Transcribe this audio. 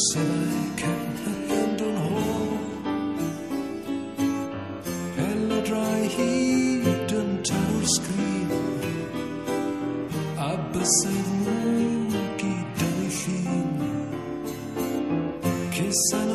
Byddai cerdded yn hôl Peledrai hyd yn tawr sgrin A bysedd nhw gyd yn ei llun Cysan